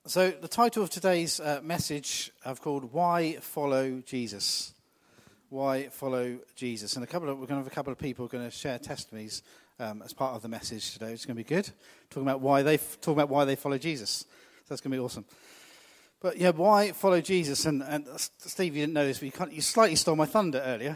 So the title of today's message I've called "Why Follow Jesus." Why follow Jesus? And we're going to have a couple of people going to share testimonies as part of the message today. It's going to be good. Talking about why they follow Jesus. So that's going to be awesome. But yeah, why follow Jesus? And Steve, you didn't know this, but you slightly stole my thunder earlier.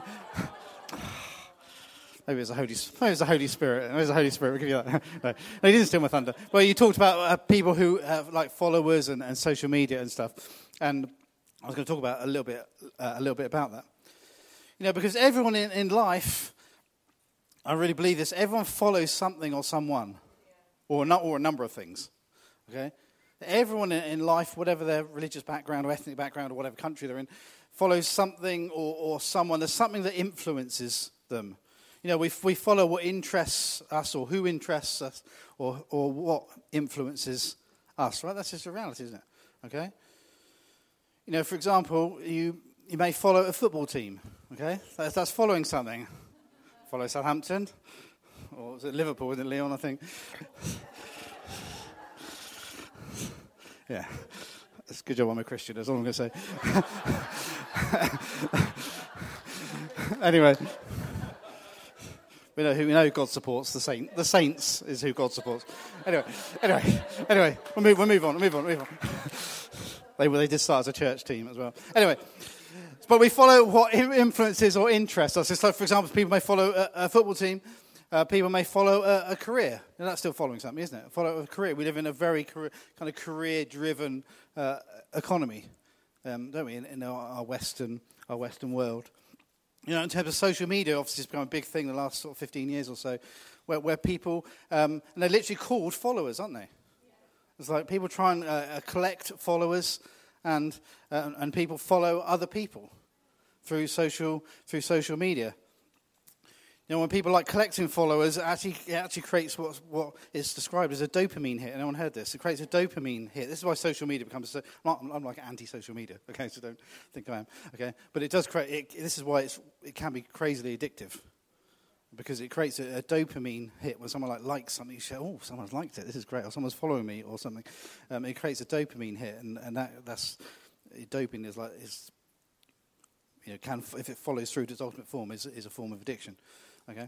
Maybe it was the Holy Spirit. It was the Holy Spirit. We'll give you that. No, he didn't steal my thunder. Well, you talked about people who have like followers and social media and stuff, and I was going to talk about a little bit about that. You know, because everyone in life, I really believe this. Everyone follows something or someone, or a number of things. Okay, everyone in life, whatever their religious background or ethnic background or whatever country they're in, follows something or someone. There's something that influences them. You know, we follow what interests us or who interests us or what influences us, right? That's just a reality, isn't it? Okay? You know, for example, you may follow a football team, okay? That's following something. Follow Southampton, or was it Liverpool, wasn't it, Leon, I think? Yeah. That's a good job I'm a Christian, that's all I'm going to say. Anyway. We know God supports the saint. The saints is who God supports. Anyway, we'll move on. They did start as a church team as well. Anyway, but we follow what influences or interests us. It's like, for example, people may follow a football team. People may follow a career. And that's still following something, isn't it? Follow a career. We live in a very career-driven economy, don't we? In our Western world. You know, in terms of social media, obviously it's become a big thing the last sort of 15 years or so, where people, and they're literally called followers, aren't they? Yeah. It's like people try and collect followers, and people follow other people through social media. You know, when people like collecting followers, it actually creates what is described as a dopamine hit. Anyone heard this? It creates a dopamine hit. This is why social media becomes I'm like anti-social media, okay, so don't think I am, okay? But it does create, this is why it can be crazily addictive. Because it creates a dopamine hit when someone likes something, you say, oh, someone's liked it, this is great, or someone's following me, or something. It creates a dopamine hit, and that's dopamine is you know, if it follows through to its ultimate form, is a form of addiction. Okay.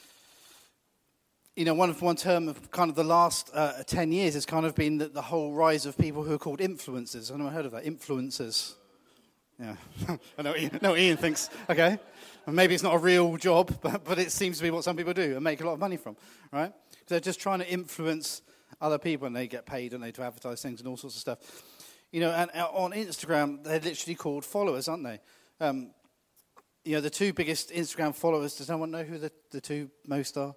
You know, one term of kind of the last 10 years has kind of been the whole rise of people who are called influencers. I've never heard of that. Influencers. Yeah. I know what Ian thinks. Okay. And maybe it's not a real job, but it seems to be what some people do and make a lot of money from. Right? They're just trying to influence other people, and they get paid and they do advertise things and all sorts of stuff. You know, and on Instagram, they're literally called followers, aren't they? You know, the two biggest Instagram followers, does no one know who the two most are?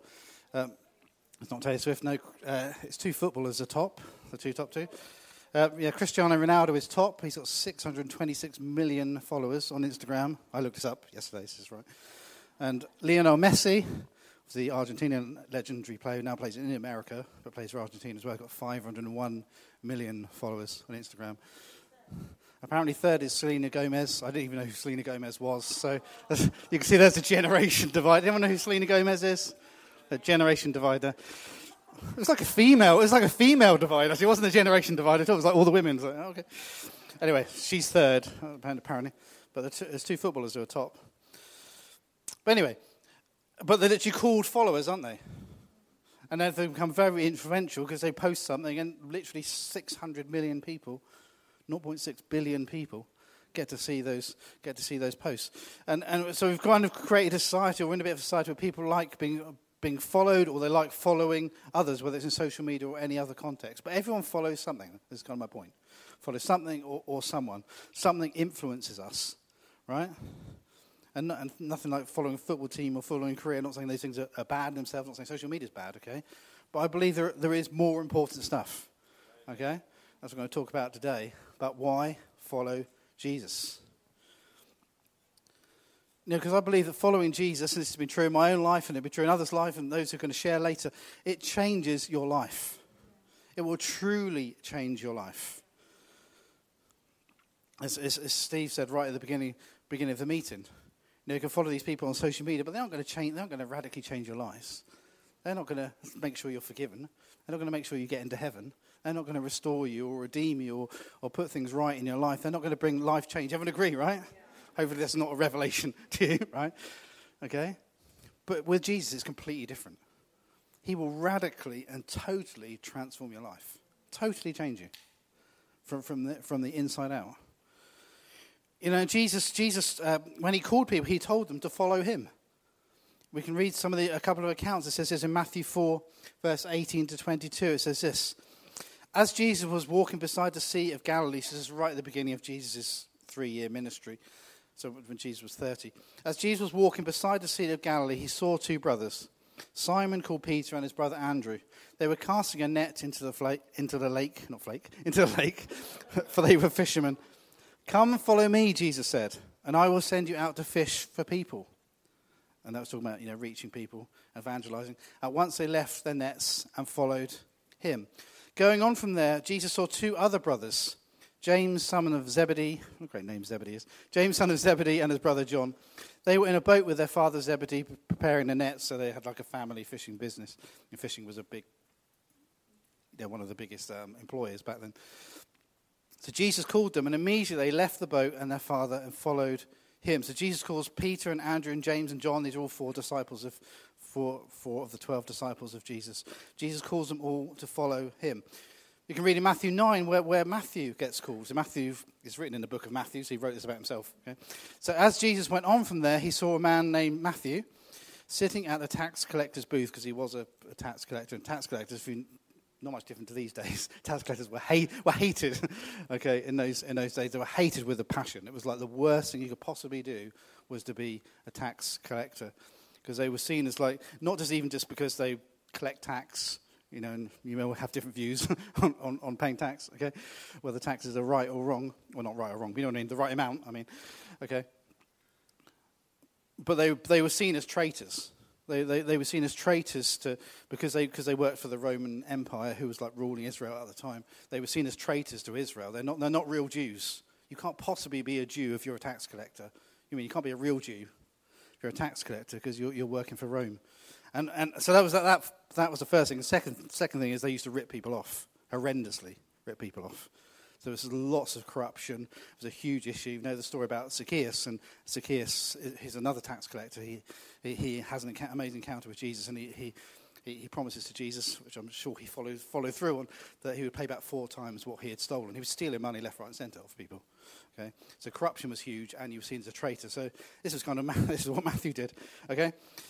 It's not Taylor Swift, no. It's two footballers the top two. Cristiano Ronaldo is top. He's got 626 million followers on Instagram. I looked this up yesterday, this is right. And Lionel Messi, the Argentinian legendary player who now plays in America, but plays for Argentina as well, got 501 million followers on Instagram. Apparently third is Selena Gomez. I didn't even know who Selena Gomez was. So you can see there's a generation divide. Anyone know who Selena Gomez is? A generation divider. It's like a female divide. Actually, it wasn't a generation divide at all. It was like all the women. Like, oh, okay. Anyway, she's third, apparently. But there's two footballers who are top. But anyway, but they're literally called followers, aren't they? And then they become very influential because they post something and literally 600 million people, 0.6 billion people get to see those posts. And so we've kind of created a society, or we're in a bit of a society where people like being followed, or they like following others, whether it's in social media or any other context. But everyone follows something. This is kind of my point. Follows something or someone. Something influences us, right? And nothing like following a football team or following a career. I'm not saying those things are bad in themselves. I'm not saying social media is bad, okay? But I believe there is more important stuff, okay? That's what we're going to talk about today. But why follow Jesus? You know, because I believe that following Jesus, and this has been true in my own life, and it'll be true in others' life, and those who are going to share later, it changes your life. It will truly change your life. As Steve said right at the beginning of the meeting, you know, you can follow these people on social media, but they aren't going to change. They're not going to radically change your lives. They're not going to make sure you're forgiven. They're not going to make sure you get into heaven. They're not going to restore you or redeem you or put things right in your life. They're not going to bring life change. Everyone agree, right? Yeah. Hopefully that's not a revelation to you, right? Okay? But with Jesus, it's completely different. He will radically and totally transform your life. Totally change you from the inside out. You know, Jesus, when he called people, he told them to follow him. We can read a couple of accounts. It says this in Matthew 4, verse 18 to 22. It says this. As Jesus was walking beside the Sea of Galilee, so this is right at the beginning of Jesus' 3-year ministry, so when Jesus was 30. As Jesus was walking beside the Sea of Galilee, he saw 2 brothers, Simon called Peter and his brother Andrew. They were casting a net into the lake, for they were fishermen. Come and follow me, Jesus said, and I will send you out to fish for people. And that was talking about, reaching people, evangelizing. At once they left their nets and followed him. Going on from there, Jesus saw 2 other brothers, James, son of Zebedee. What a great name Zebedee is. James, son of Zebedee, and his brother John. They were in a boat with their father Zebedee, preparing the nets, so they had like a family fishing business. And fishing was one of the biggest employers back then. So Jesus called them, and immediately they left the boat and their father and followed him. So Jesus calls Peter and Andrew and James and John. These are all 4 disciples of four of the 12 disciples of Jesus. Jesus calls them all to follow him. You can read in Matthew 9 where Matthew gets called. So Matthew is written in the book of Matthew, so he wrote this about himself. Okay? So as Jesus went on from there, he saw a man named Matthew sitting at the tax collector's booth, because he was a tax collector. And tax collectors, not much different to these days. Tax collectors were hated. Okay, in those days, they were hated with a passion. It was like the worst thing you could possibly do was to be a tax collector, because they were seen as like not just because they collect tax. And you may have different views on paying tax, okay? Whether taxes are right or wrong. Well, not right or wrong, but you know what I mean, the right amount, okay? But they were seen as traitors. They were seen as traitors because they worked for the Roman Empire, who was like ruling Israel at the time. They were seen as traitors to Israel. They're not real Jews. You can't possibly be a Jew if you're a tax collector. You can't be a real Jew if you're a tax collector, because you're working for Rome. And so that was the first thing. The second thing is they used to rip people off, horrendously rip people off. So there was lots of corruption. It was a huge issue. You know the story about Zacchaeus, and Zacchaeus, he's another tax collector. He has an amazing encounter with Jesus, and he promises to Jesus, which I'm sure he followed through on, that he would pay back 4 times what he had stolen. He was stealing money left, right, and centre off people. Okay, so corruption was huge, and you were seen as a traitor. So this is what Matthew did. Okay.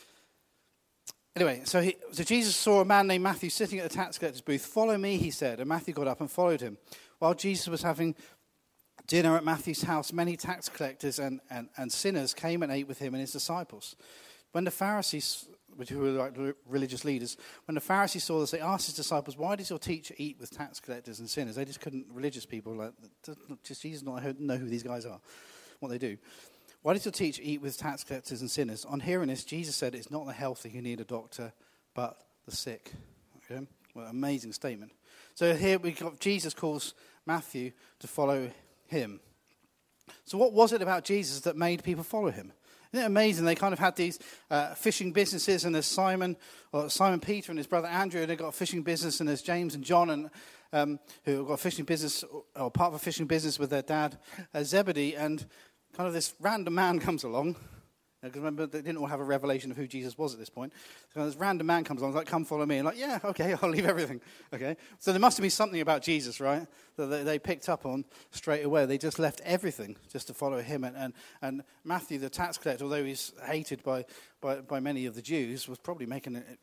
Anyway, so Jesus saw a man named Matthew sitting at the tax collector's booth. Follow me, he said, and Matthew got up and followed him. While Jesus was having dinner at Matthew's house, many tax collectors and sinners came and ate with him and his disciples. When the Pharisees, who were like religious leaders, when the Pharisees saw this, they asked his disciples, "Why does your teacher eat with tax collectors and sinners?" They just couldn't, religious people, Jesus not know who these guys are, what they do. "Why does your teacher eat with tax collectors and sinners?" On hearing this, Jesus said, "It's not the healthy who need a doctor, but the sick." Okay? Well, amazing statement. So here we got Jesus calls Matthew to follow him. So what was it about Jesus that made people follow him? Isn't it amazing? They kind of had these fishing businesses, and there's Simon Peter and his brother Andrew, and they've got a fishing business, and there's James and John, and who have got a fishing business, or part of a fishing business with their dad, Zebedee, and kind of this random man comes along. Because remember, they didn't all have a revelation of who Jesus was at this point. So this random man comes along, like, "Come follow me." And like, yeah, okay, I'll leave everything. Okay. So there must have been something about Jesus, right, that they picked up on straight away. They just left everything just to follow him. And Matthew, the tax collector, although he's hated by many of the Jews, was probably making an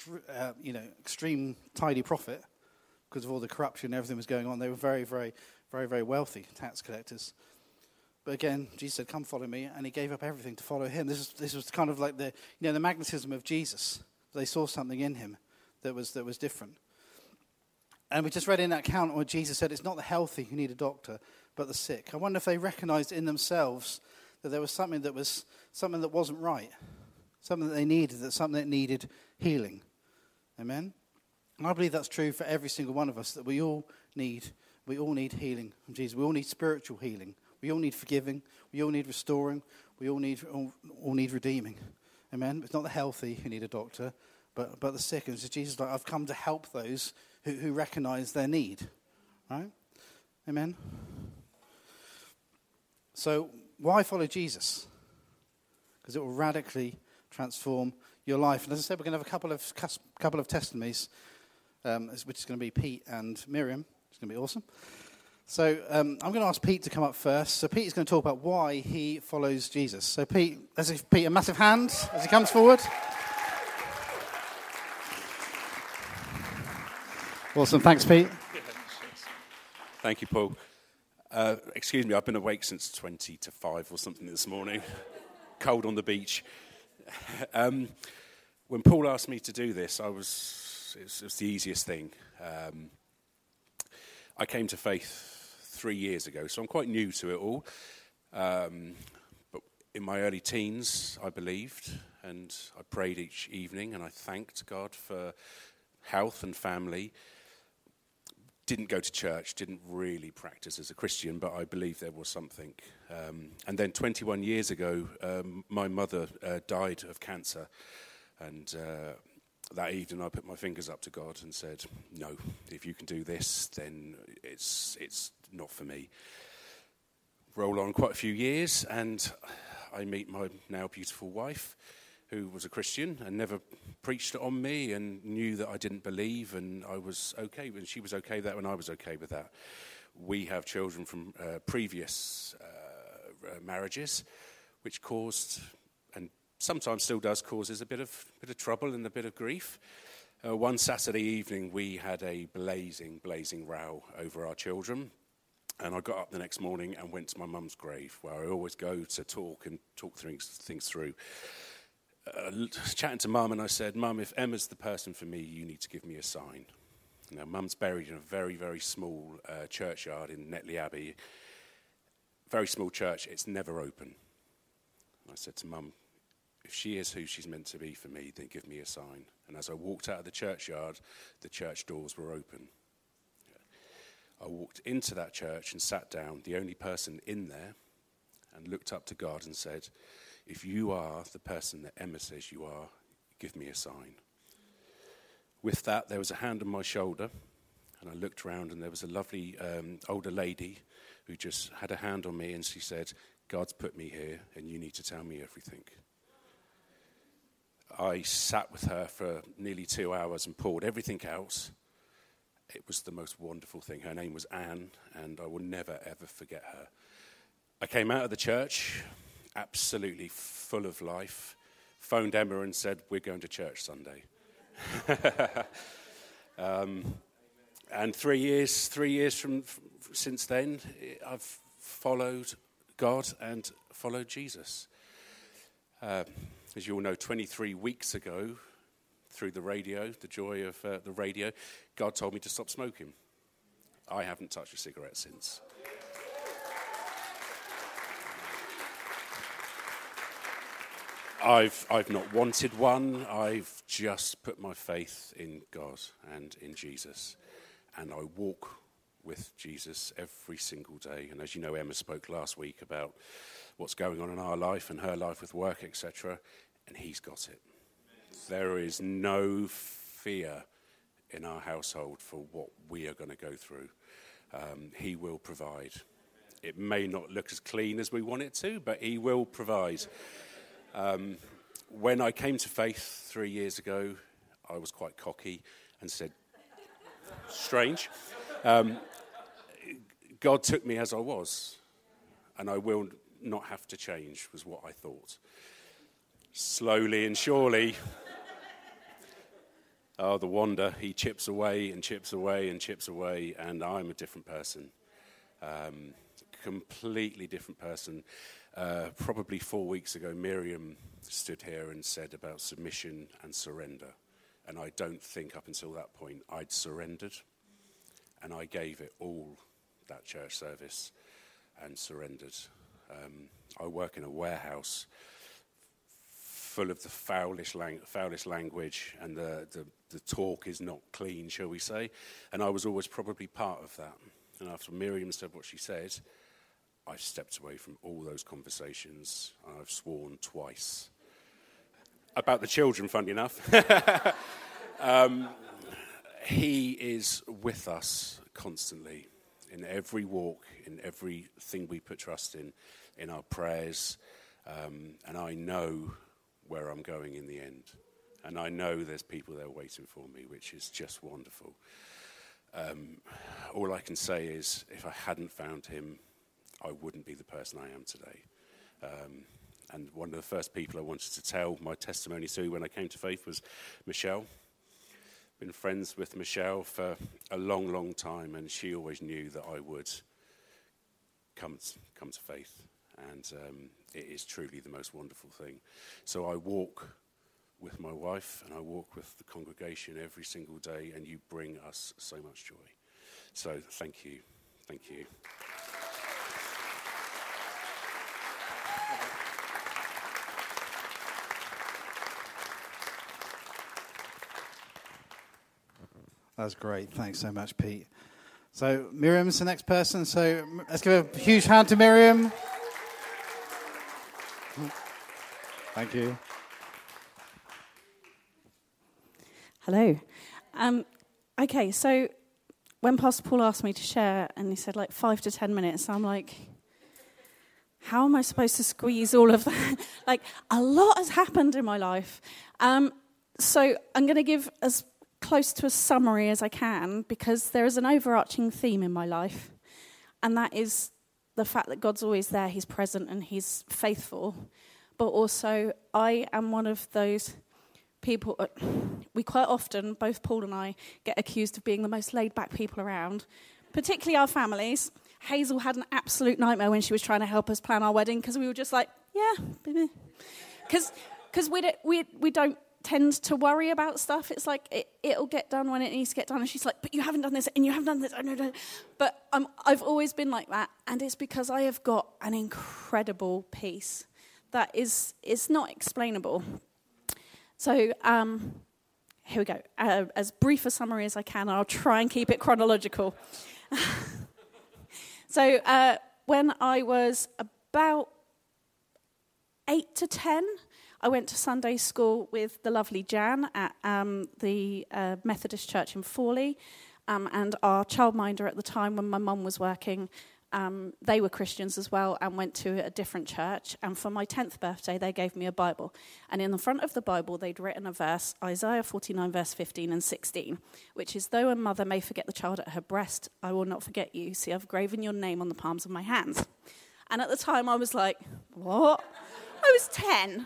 extreme tidy profit because of all the corruption and everything was going on. They were very, very, very, very wealthy tax collectors. But again, Jesus said, "Come follow me," and he gave up everything to follow him. This was kind of like the magnetism of Jesus. They saw something in him that was different. And we just read in that account where Jesus said, "It's not the healthy who need a doctor, but the sick." I wonder if they recognized in themselves that there was something that wasn't right, something that they needed, something that needed healing. Amen. And I believe that's true for every single one of us, that we all need healing from Jesus. We all need spiritual healing. We all need forgiving. We all need restoring. We all need redeeming. Amen. It's not the healthy who need a doctor, but the sick. And so Jesus is like, "I've come to help those who recognise their need. Right? Amen? So why follow Jesus? Because it will radically transform your life. And as I said, we're going to have a couple of testimonies, which is going to be Pete and Miriam. It's going to be awesome. So I'm going to ask Pete to come up first. So Pete is going to talk about why he follows Jesus. So Pete, let's give Pete a massive hand as he comes forward. Awesome. Thanks, Pete. Thank you, Paul. Excuse me, I've been awake since 20 to 5 or something this morning. Cold on the beach. When Paul asked me to do this, it was the easiest thing. I came to faith 3 years ago, so I'm quite new to it all. But in my early teens, I believed, and I prayed each evening, and I thanked God for health and family. Didn't go to church, didn't really practice as a Christian, but I believed there was something. And then 21 years ago, my mother died of cancer. And that evening I put my fingers up to God and said, no, if you can do this, then it's not for me. Roll on quite a few years, and I meet my now beautiful wife, who was a Christian and never preached it on me and knew that I didn't believe, and I was okay, and she was okay with that, and I was okay with that. We have children from previous marriages, which caused, and sometimes still does, causes a bit of trouble and a bit of grief. One Saturday evening, we had a blazing row over our children, and I got up the next morning and went to my mum's grave, where I always go to talk things through. Chatting to Mum, and I said, Mum, if Emma's the person for me, you need to give me a sign. Now, Mum's buried in a very, very small churchyard in Netley Abbey. Very small church, it's never open. I said to Mum, if she is who she's meant to be for me, then give me a sign. And as I walked out of the churchyard, the church doors were open. I walked into that church and sat down, the only person in there, and looked up to God and said, if you are the person that Emma says you are, give me a sign. With that, there was a hand on my shoulder, and I looked around, and there was a lovely older lady who just had a hand on me, and she said, God's put me here, and you need to tell me everything. I sat with her for nearly 2 hours and poured everything out. It was the most wonderful thing. Her name was Anne, and I will never, ever forget her. I came out of the church absolutely full of life, phoned Emma and said, we're going to church Sunday. And 3 years from since then, I've followed God and followed Jesus. As you all know, 23 weeks ago, through the radio, the joy of the radio, God told me to stop smoking. I haven't touched a cigarette since. I've not wanted one. I've just put my faith in God and in Jesus. And I walk with Jesus every single day. And as you know, Emma spoke last week about what's going on in our life and her life with work, etc. And he's got it. There is no fear in our household for what we are going to go through. He will provide. It may not look as clean as we want it to, but he will provide. When I came to faith 3 years ago, I was quite cocky and said, strange. God took me as I was, and I will not have to change, was what I thought. Slowly and surely, the wonder, he chips away and chips away and chips away, and I'm a different person. Completely different person. Probably 4 weeks ago, Miriam stood here and said about submission and surrender. And I don't think up until that point I'd surrendered. And I gave it all, that church service, and surrendered. I work in a warehouse full of the foulest language, and the talk is not clean, shall we say. And I was always probably part of that. And after Miriam said what she said, I've stepped away from all those conversations. I've sworn twice. About the children, funny enough. he is with us constantly in every walk, in everything we put trust in our prayers. And I know where I'm going in the end. And I know there's people there waiting for me, which is just wonderful. All I can say is, if I hadn't found him, I wouldn't be the person I am today. And one of the first people I wanted to tell my testimony to when I came to faith was Michelle. Been friends with Michelle for a long, long time, and she always knew that I would come to faith. And it is truly the most wonderful thing. So I walk with my wife, and I walk with the congregation every single day, and you bring us so much joy. So thank you. Thank you. That's great. Thanks so much, Pete. So Miriam's the next person. So let's give a huge hand to Miriam. Thank you. Hello. Okay, so when Pastor Paul asked me to share, and he said 5 to 10 minutes, I'm like, how am I supposed to squeeze all of that? A lot has happened in my life. So I'm going to give as close to a summary as I can, because there is an overarching theme in my life, and that is the fact that God's always there, he's present, and he's faithful. But also, I am one of those people, we quite often, both Paul and I, get accused of being the most laid-back people around, particularly our families. Hazel had an absolute nightmare when she was trying to help us plan our wedding, because we were just like, yeah, baby. Because we don't tend to worry about stuff. It's like, it'll get done when it needs to get done. And she's like, but you haven't done this, and you haven't done this. But I've always been like that, and it's because I have got an incredible peace that is not explainable. So here we go. As brief a summary as I can, I'll try and keep it chronological. So when I was about 8 to 10, I went to Sunday school with the lovely Jan at the Methodist Church in Fawley, and our childminder at the time when my mum was working, they were Christians as well and went to a different church. And for my 10th birthday, they gave me a Bible. And in the front of the Bible, they'd written a verse, Isaiah 49, verse 15 and 16, which is, though a mother may forget the child at her breast, I will not forget you. See, I've graven your name on the palms of my hands. And at the time, I was like, what? I was 10.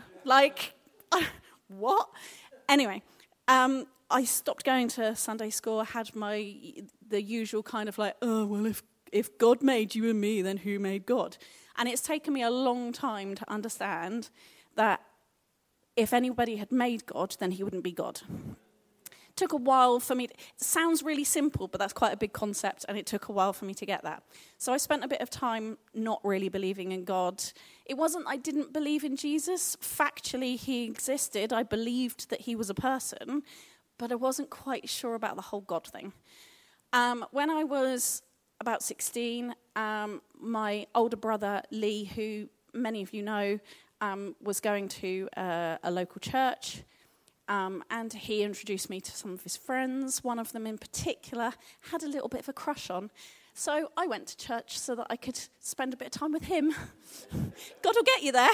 What? Anyway, I stopped going to Sunday school. I had the usual kind of if God made you and me, then who made God? And it's taken me a long time to understand that if anybody had made God, then he wouldn't be God. It took a while for me. It sounds really simple, but that's quite a big concept, and it took a while for me to get that. So I spent a bit of time not really believing in God. It wasn't I didn't believe in Jesus. Factually, he existed. I believed that he was a person, but I wasn't quite sure about the whole God thing. When I was about 16, my older brother, Lee, who many of you know, was going to a local church, and he introduced me to some of his friends. One of them in particular had a little bit of a crush on. So I went to church so that I could spend a bit of time with him. God will get you there.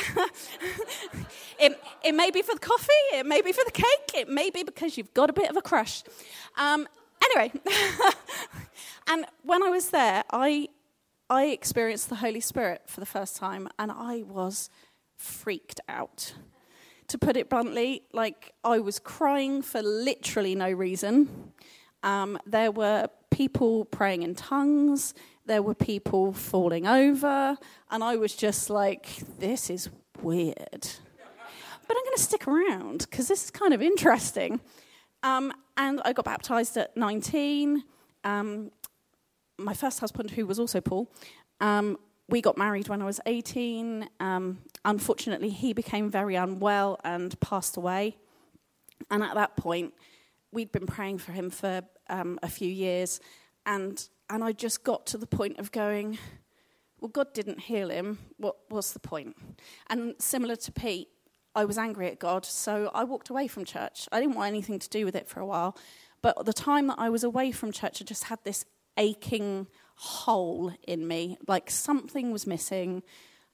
It may be for the coffee, it may be for the cake, it may be because you've got a bit of a crush. Anyway, and when I was there, I experienced the Holy Spirit for the first time, and I was freaked out. To put it bluntly, I was crying for literally no reason. There were people praying in tongues, there were people falling over, and I was just like, this is weird. But I'm going to stick around, because this is kind of interesting. And I got baptised at 19. My first husband, who was also Paul, we got married when I was 18. Unfortunately, he became very unwell and passed away. And at that point, we'd been praying for him for a few years. And I just got to the point of going, well, God didn't heal him. What was the point? And similar to Pete, I was angry at God, so I walked away from church. I didn't want anything to do with it for a while. But the time that I was away from church, I just had this aching hole in me, like something was missing.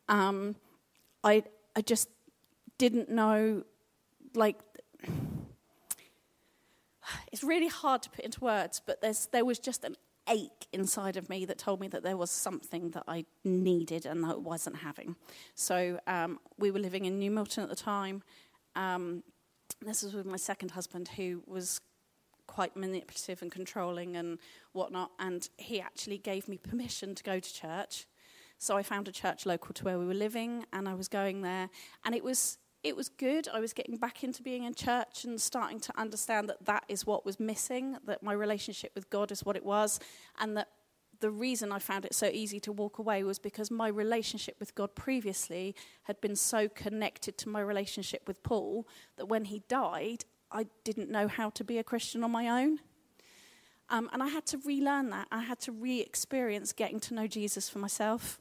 I just didn't know, like, it's really hard to put into words, but there was just an ache inside of me that told me that there was something that I needed and that I wasn't having. So we were living in New Milton at the time. This was with my second husband, who was quite manipulative and controlling and whatnot, and he actually gave me permission to go to church. So I found a church local to where we were living, and I was going there, and it was good. I was getting back into being in church and starting to understand that is what was missing, that my relationship with God is what it was, and that the reason I found it so easy to walk away was because my relationship with God previously had been so connected to my relationship with Paul that when he died, I didn't know how to be a Christian on my own. And I had to relearn that. I had to re-experience getting to know Jesus for myself.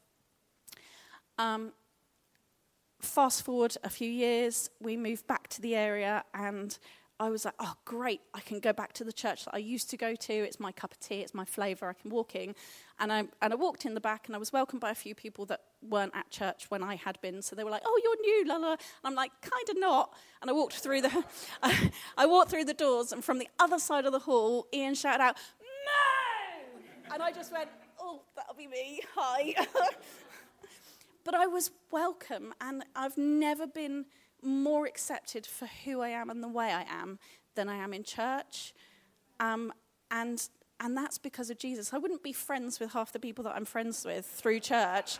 Fast forward a few years, we moved back to the area, and I was like, oh, great, I can go back to the church that I used to go to. It's my cup of tea, it's my flavour, I can walk in. And I walked in the back, and I was welcomed by a few people that weren't at church when I had been. So they were like, oh, you're new, la la. And I'm like, kind of not. And I walked through the doors, and from the other side of the hall, Ian shouted out, no! And I just went, oh, that'll be me, hi. But I was welcome, and I've never been more accepted for who I am and the way I am than I am in church. And that's because of Jesus. I wouldn't be friends with half the people that I'm friends with through church.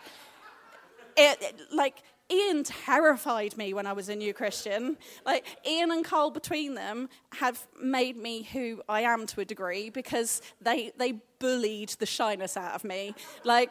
Ian terrified me when I was a new Christian. Like, Ian and Carl between them have made me who I am to a degree because they bullied the shyness out of me. Like...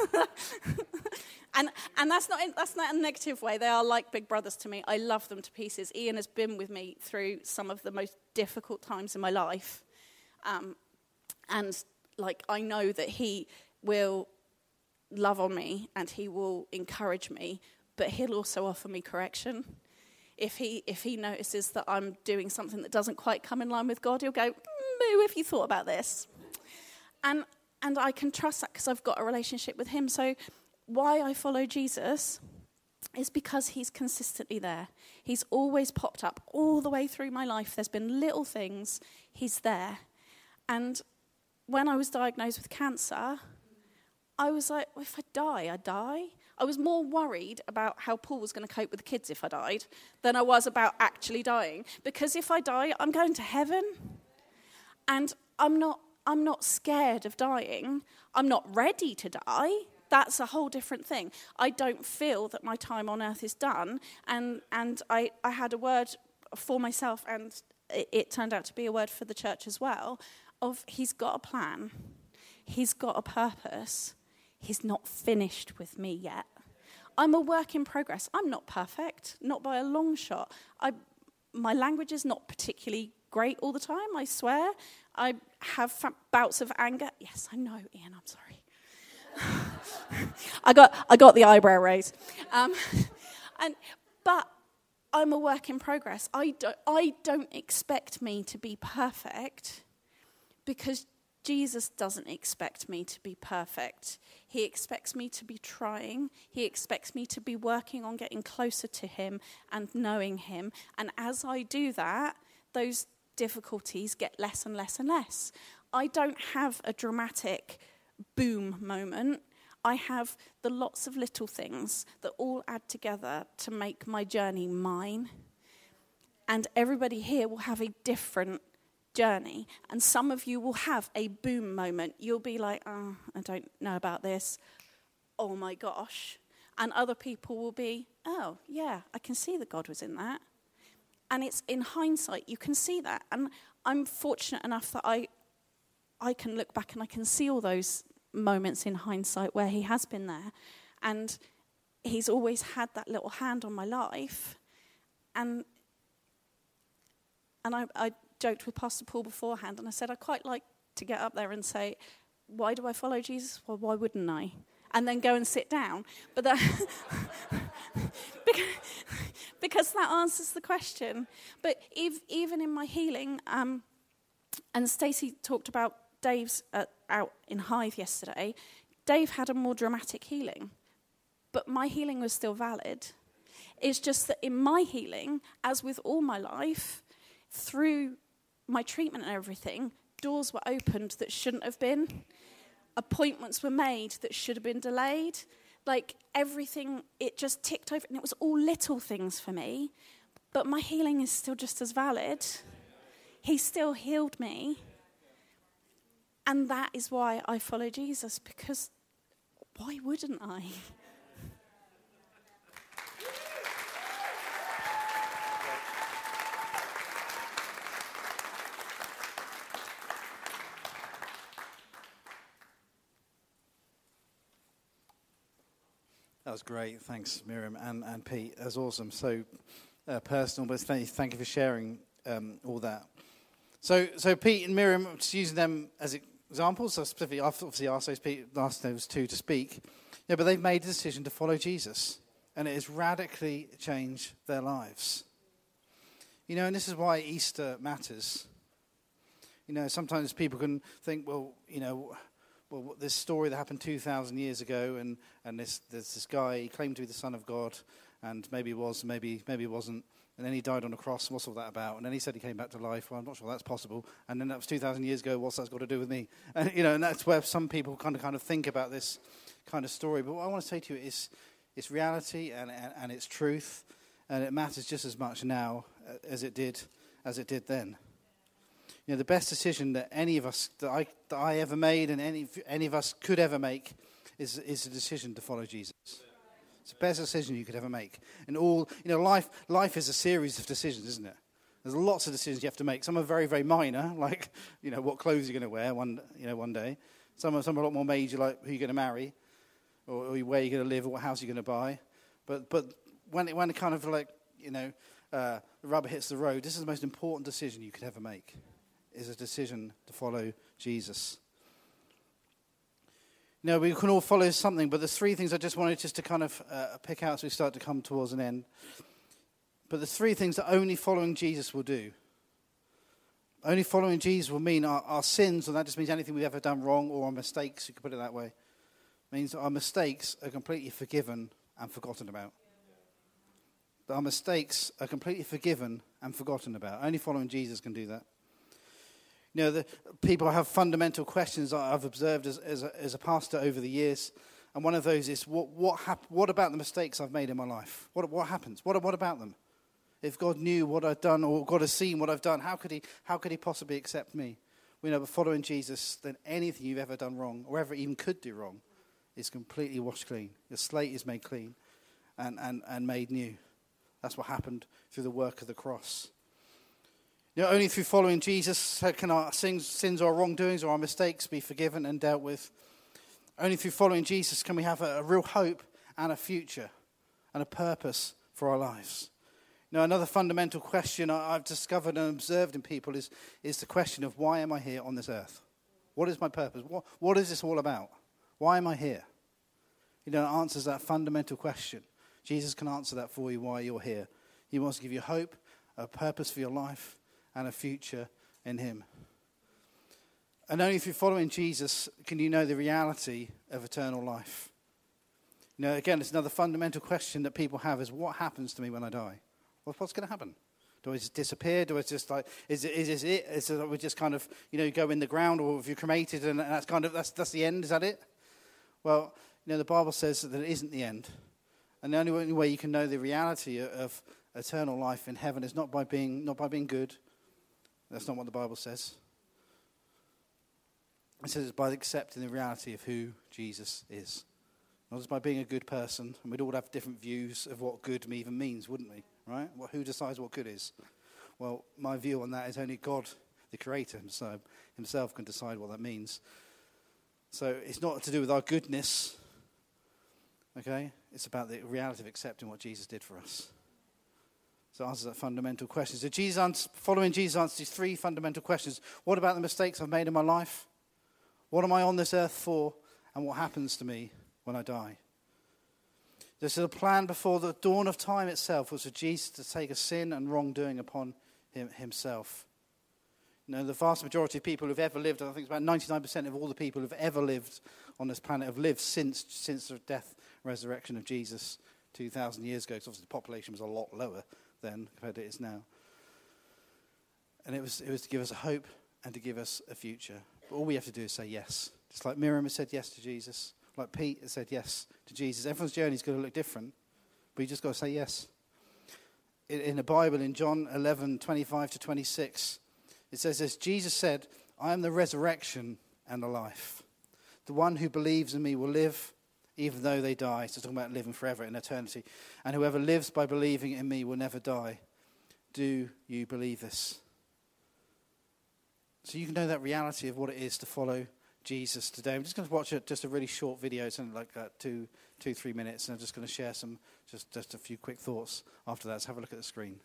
And that's not in a negative way. They are like big brothers to me. I love them to pieces. Ian has been with me through some of the most difficult times in my life. And I know that he will love on me and he will encourage me, but he'll also offer me correction. If he notices that I'm doing something that doesn't quite come in line with God, he'll go, "Moo, have you thought about this?" And I can trust that because I've got a relationship with him. So why I follow Jesus is because he's consistently there. He's always popped up all the way through my life. There's been little things. He's there. And when I was diagnosed with cancer, I was like, well, if I die, I die. I was more worried about how Paul was going to cope with the kids if I died than I was about actually dying. Because if I die, I'm going to heaven. And I'm not scared of dying. I'm not ready to die. That's a whole different thing. I don't feel that my time on earth is done. And I had a word for myself, and it turned out to be a word for the church as well, of he's got a plan. He's got a purpose. He's not finished with me yet. I'm a work in progress. I'm not perfect, not by a long shot. My language is not particularly great all the time, I swear. I have bouts of anger. Yes, I know, Ian, I'm sorry. I got the eyebrow raise, but I'm a work in progress. I don't expect me to be perfect because Jesus doesn't expect me to be perfect. He expects me to be trying. He expects me to be working on getting closer to him and knowing him. And as I do that, those difficulties get less and less and less. I don't have a dramatic boom moment. I have the lots of little things that all add together to make my journey mine. And everybody here will have a different journey. And some of you will have a boom moment. You'll be like, oh, I don't know about this. Oh my gosh. And other people will be, oh yeah, I can see that God was in that. And it's in hindsight, you can see that. And I'm fortunate enough that I can look back and I can see all those moments in hindsight where he has been there. And he's always had that little hand on my life. And I joked with Pastor Paul beforehand, and I said, I quite like to get up there and say, why do I follow Jesus? Well, why wouldn't I? And then go and sit down. But that because that answers the question. But even in my healing, And Stacey talked about Dave's out in Hythe yesterday. Dave had a more dramatic healing, but my healing was still valid. It's just that in my healing, as with all my life, through my treatment and everything, doors were opened that shouldn't have been. Appointments were made that should have been delayed. Like everything, it just ticked over. And it was all little things for me. But my healing is still just as valid. He still healed me. And that is why I follow Jesus. Because why wouldn't I? That was great. Thanks, Miriam and Pete. That was awesome. So personal, but thank you for sharing all that. So Pete and Miriam, just using them as examples. So specifically, I've obviously asked those two to speak. Yeah, but they've made a decision to follow Jesus, and it has radically changed their lives. You know, and this is why Easter matters. You know, sometimes people can think, well, this story that happened 2,000 years ago, and there's this guy, he claimed to be the Son of God, and maybe he was, maybe he wasn't, and then he died on a cross, what's all that about? And then he said he came back to life, well, I'm not sure that's possible, and then that was 2,000 years ago, what's that got to do with me? And, and that's where some people kind of think about this kind of story. But what I want to say to you is, it's reality and it's truth, and it matters just as much now as it did then. You know, the best decision that any of us, that I ever made and any of us could ever make is a decision to follow Jesus. It's the best decision you could ever make. And life is a series of decisions, isn't it? There's lots of decisions you have to make. Some are very, very minor, like, what clothes you're going to wear one day. Some are a lot more major, like who you're going to marry, or where you're going to live, or what house you're going to buy. But when it kind of like, the rubber hits the road, this is the most important decision you could ever make. Is a decision to follow Jesus. We can all follow something, but there's three things I just wanted to kind of pick out as we start to come towards an end. But there's three things that only following Jesus will do. Only following Jesus will mean our sins, and that just means anything we've ever done wrong, or our mistakes, you could put it that way, means our mistakes are completely forgiven and forgotten about. Our mistakes are completely forgiven and forgotten about. Only following Jesus can do that. The people have fundamental questions I've observed as a pastor over the years, and one of those is what about the mistakes I've made in my life? What happens? What about them? If God knew what I've done, or God has seen what I've done, how could He possibly accept me? We know, but following Jesus, then anything you've ever done wrong, or ever even could do wrong, is completely washed clean. Your slate is made clean and made new. That's what happened through the work of the cross. Only through following Jesus can our sins or wrongdoings or our mistakes be forgiven and dealt with. Only through following Jesus can we have a real hope and a future and a purpose for our lives. Another fundamental question I've discovered and observed in people is the question of, why am I here on this earth? What is my purpose? What is this all about? Why am I here? It answers that fundamental question. Jesus can answer that for you, why you're here. He wants to give you hope, a purpose for your life, and a future in Him. And only through following Jesus can you know the reality of eternal life. Again, it's another fundamental question that people have is, what happens to me when I die? What's going to happen? Do I just disappear? Do I just is it? Is it that we just kind of, go in the ground, or if you're cremated and that's the end? Is that it? Well, the Bible says that it isn't the end. And the only way you can know the reality of eternal life in heaven is not by being good. That's not what the Bible says. It says it's by accepting the reality of who Jesus is. Not just by being a good person, and we'd all have different views of what good even means, wouldn't we? Right? Well, who decides what good is? Well, my view on that is only God, the Creator himself can decide what that means. So it's not to do with our goodness, okay? It's about the reality of accepting what Jesus did for us. So it answers that fundamental question. So following Jesus answers these three fundamental questions. What about the mistakes I've made in my life? What am I on this earth for? And what happens to me when I die? This is a plan before the dawn of time itself was for Jesus to take a sin and wrongdoing upon himself. You know, the vast majority of people who've ever lived, I think it's about 99% of all the people who've ever lived on this planet have lived since the death, resurrection of Jesus 2,000 years ago. Because obviously the population was a lot lower then compared to it is now. And it was to give us a hope and to give us a future. But all we have to do is say yes. Just like Miriam has said yes to Jesus, like Pete has said yes to Jesus. Everyone's journey is going to look different, but you just got to say yes. In the Bible, in John 11:25-26, it says this: Jesus said, "I am the resurrection and the life. The one who believes in me will live, even though they die." So talking about living forever in eternity. "And whoever lives by believing in me will never die." Do you believe this? So you can know that reality of what it is to follow Jesus today. I'm just going to watch just a really short video. It's only like 2-3 minutes, and I'm just going to share some just a few quick thoughts after that. Let's have a look at the screen.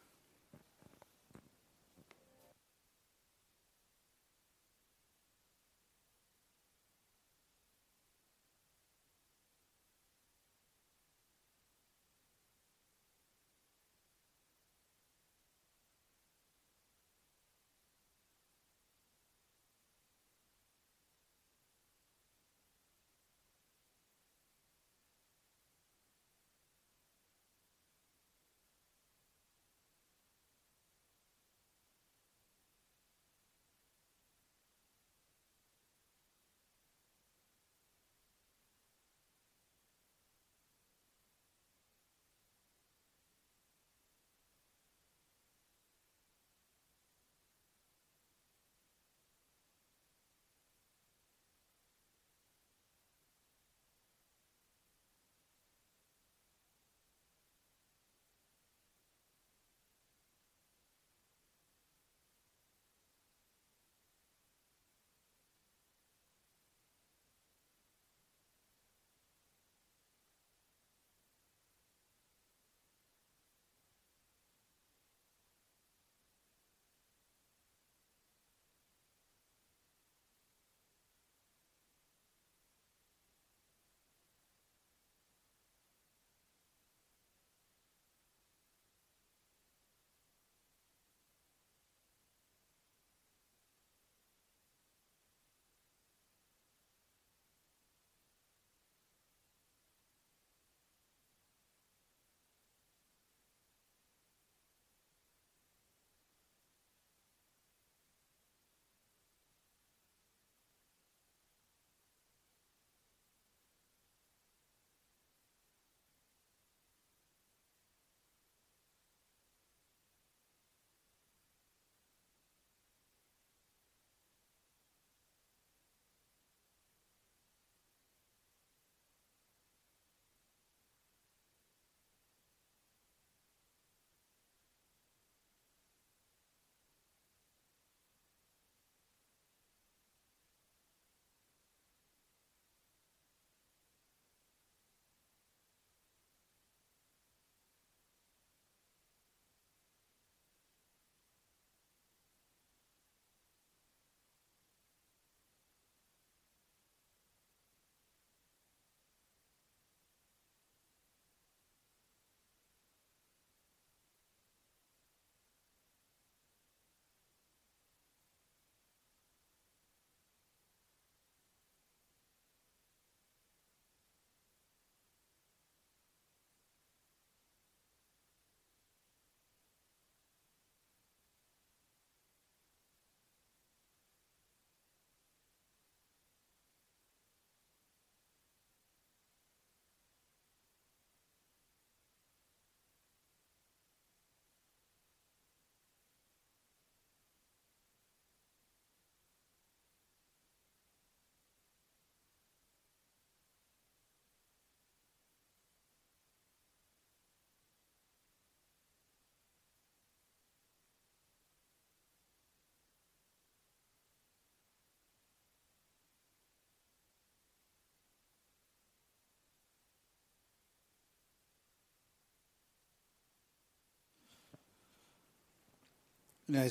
No,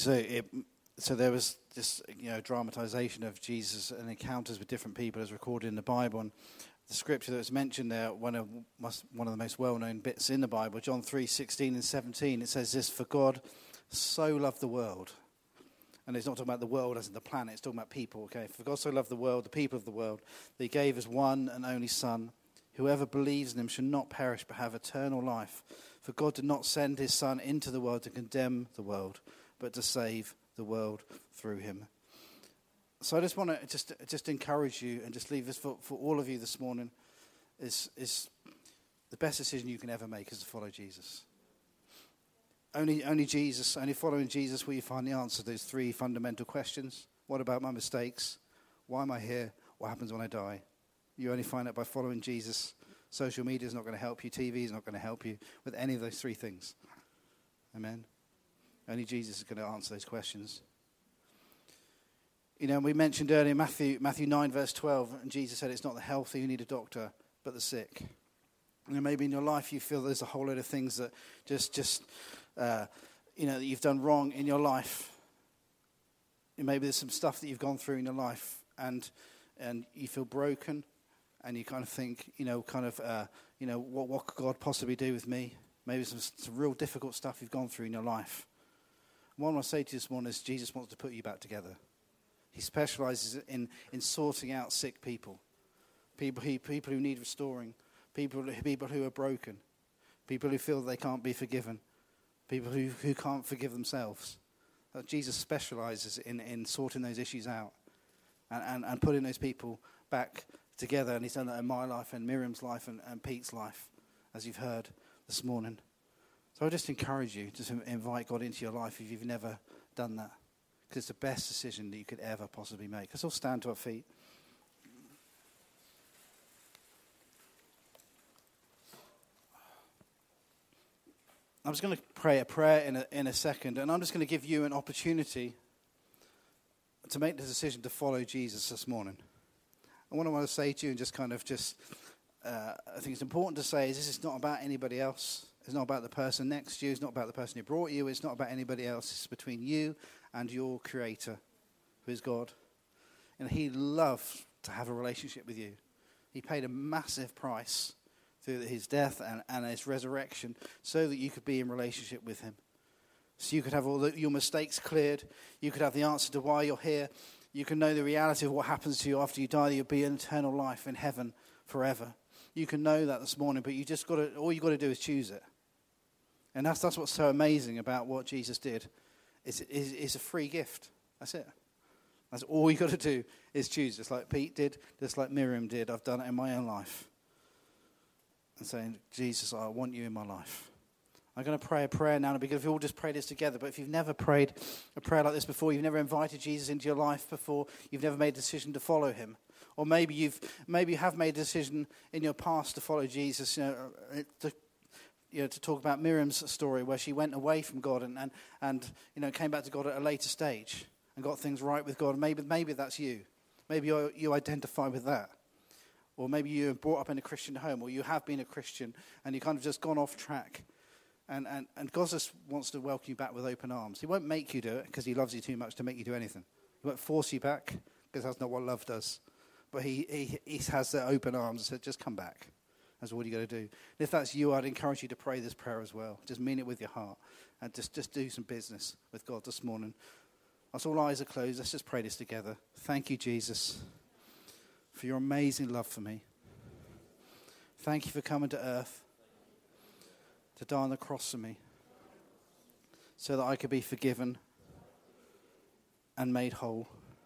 so there was this dramatization of Jesus and encounters with different people as recorded in the Bible. And the scripture that was mentioned there, one of the most well-known bits in the Bible, John 3:16 and 17, it says this: "For God so loved the world." And it's not talking about the world as in the planet, it's talking about people, okay? For God so loved the world, the people of the world, that he gave his one and only Son. Whoever believes in him shall not perish but have eternal life. For God did not send his Son into the world to condemn the world, but to save the world through him. So I just want to just encourage you and just leave this for all of you this morning is the best decision you can ever make is to follow Jesus. Only Jesus, only following Jesus will you find the answer to those three fundamental questions. What about my mistakes? Why am I here? What happens when I die? You only find out by following Jesus. Social media is not going to help you. TV is not going to help you with any of those three things. Amen? Only Jesus is going to answer those questions. You know, we mentioned earlier Matthew 9, verse 12, and Jesus said it's not the healthy who need a doctor, but the sick. You know, maybe in your life you feel there's a whole load of things that that you've done wrong in your life. Maybe there's some stuff that you've gone through in your life, and you feel broken, and you kind of think, what could God possibly do with me? Maybe some real difficult stuff you've gone through in your life. And what I want to say to you this morning is Jesus wants to put you back together. He specializes in sorting out sick people who need restoring, people who are broken, people who feel they can't be forgiven, people who can't forgive themselves. Jesus specializes in sorting those issues out and putting those people back together. And he's done that in my life and Miriam's life and Pete's life, as you've heard this morning. So I just encourage you to invite God into your life if you've never done that, because it's the best decision that you could ever possibly make. Let's all stand to our feet. I'm just going to pray a prayer in a second, and I'm just going to give you an opportunity to make the decision to follow Jesus this morning. And what I want to say to you, and I think it's important to say, is this is not about anybody else. It's not about the person next to you. It's not about the person who brought you. It's not about anybody else. It's between you and your Creator, who is God. And he loves to have a relationship with you. He paid a massive price through his death and his resurrection so that you could be in relationship with him. So you could have all your mistakes cleared. You could have the answer to why you're here. You can know the reality of what happens to you after you die. You'll be in eternal life in heaven forever. You can know that this morning, but all you got to do is choose it. And that's what's so amazing about what Jesus did. It's a free gift. That's it. That's all you got to do is choose. Just like Pete did, just like Miriam did. I've done it in my own life. And saying, Jesus, I want you in my life. I'm going to pray a prayer now, because we all just pray this together. But if you've never prayed a prayer like this before, you've never invited Jesus into your life before, you've never made a decision to follow him, or maybe you have made a decision in your past to follow Jesus, to talk about Miriam's story where she went away from God and came back to God at a later stage and got things right with God. Maybe that's you. Maybe you identify with that. Or maybe you were brought up in a Christian home, or you have been a Christian and you kind of just gone off track. And God just wants to welcome you back with open arms. He won't make you do it because he loves you too much to make you do anything. He won't force you back because that's not what love does. But he has the open arms and said, just come back. That's what you got to do. And if that's you, I'd encourage you to pray this prayer as well. Just mean it with your heart and just do some business with God this morning. As all eyes are closed, let's just pray this together. Thank you, Jesus, for your amazing love for me. Thank you for coming to earth to die on the cross for me so that I could be forgiven and made whole.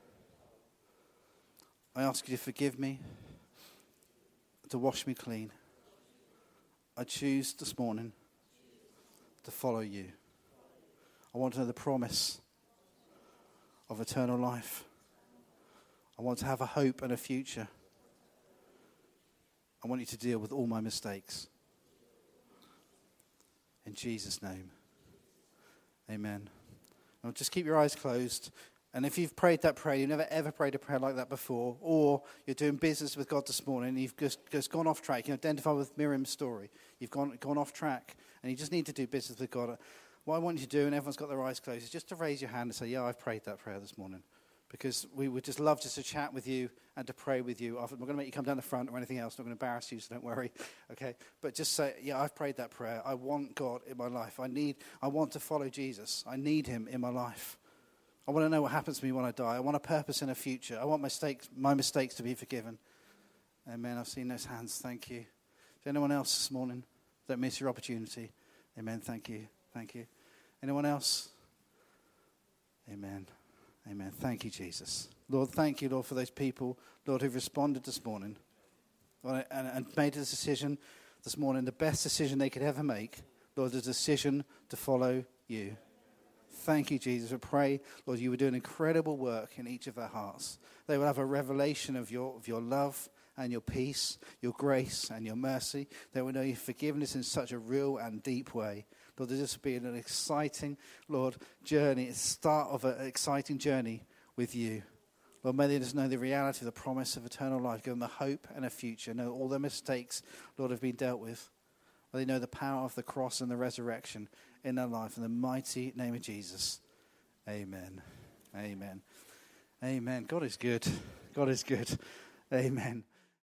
I ask you to forgive me, to wash me clean. I choose this morning to follow you. I want to know the promise of eternal life. I want to have a hope and a future. I want you to deal with all my mistakes. In Jesus' name, amen. Now just keep your eyes closed. And if you've prayed that prayer, you've never ever prayed a prayer like that before, or you're doing business with God this morning, and you've just gone off track, you identify with Miriam's story, you've gone off track, and you just need to do business with God. What I want you to do, and everyone's got their eyes closed, is just to raise your hand and say, yeah, I've prayed that prayer this morning. Because we would just love just to chat with you and to pray with you. I'm not going to make you come down the front or anything else. I'm not going to embarrass you, so don't worry. Okay? But just say, yeah, I've prayed that prayer. I want God in my life. I want to follow Jesus. I need him in my life. I want to know what happens to me when I die. I want a purpose in a future. I want my mistakes to be forgiven. Amen. I've seen those hands. Thank you. Is there anyone else this morning? Don't miss your opportunity. Amen. Thank you. Thank you. Anyone else? Amen. Amen. Thank you, Jesus. Lord, thank you, Lord, for those people, Lord, who've responded this morning and made a decision this morning, the best decision they could ever make, Lord, the decision to follow you. Thank you, Jesus. I pray, Lord, you would do an incredible work in each of their hearts. They will have a revelation of your love and your peace, your grace and your mercy. They will know your forgiveness in such a real and deep way. Lord, this will be an exciting, Lord, journey, the start of an exciting journey with you. Lord, may they just know the reality of the promise of eternal life, give them the hope and a future, know all their mistakes, Lord, have been dealt with. May they know the power of the cross and the resurrection in their life. In the mighty name of Jesus, amen. Amen. Amen. God is good. God is good. Amen.